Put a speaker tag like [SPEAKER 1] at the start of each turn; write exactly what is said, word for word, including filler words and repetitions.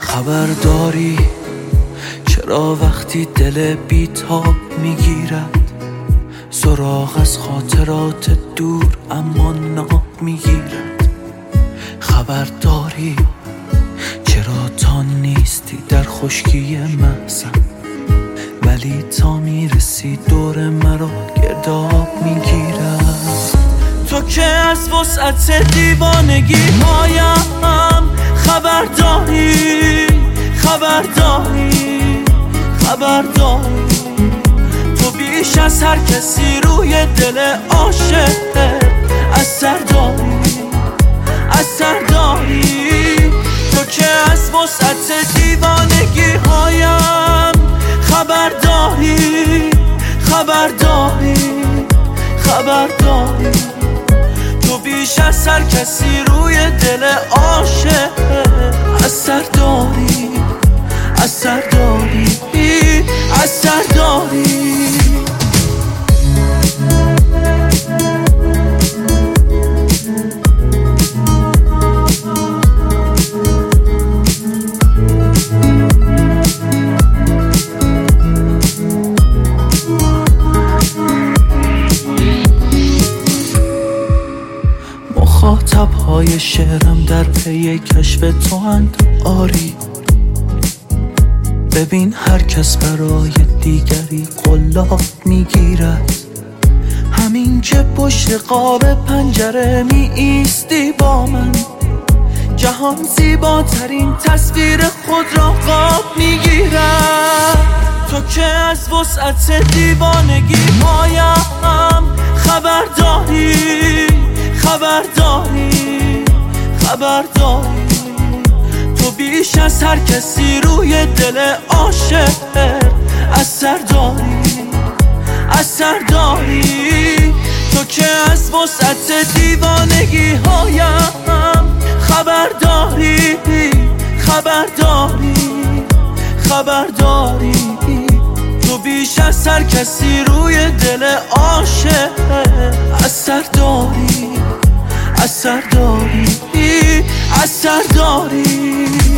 [SPEAKER 1] خبر داری چرا وقتی دل بیتاب میگیرد سراغ از خاطرات دور اما ناب میگیرد؟ خبر داری چرا تا نیستی در خشکی محزن ولی تا میرسی دور مرا گرداب میگیرد؟ تو که از وسعت دیوانگی هایم خبر داری خبر داری خبر داری تو بیش از هر کسی روی دل عاشق اثر داری اثر داری تو که از وسعت دیوانگی هایم خبر داری خبر داری خبر داری تو بیش از هر کسی روی دل عاشق اثر داری اثر داری اثر داری مخاطب های شعرم در پی کشف تو اند آری ببین هر کس برای دیگری قلاب میگیرد همین که پشت قاب پنجره می ایستی با من جهان زیباترین تصویر خود را قاب میگیرد تو که از وسعت دیوانگی هایم خبر داری خبر داری خبر داری تو بیش از هر کسی روی دل عاشق اثر داری اثر داری تو که از وسعت دیوانگی هایم خبر داری خبر داری خبر داری تو بیش از هر کسی روی دل عاشق اثر داری اثر داری اثر داری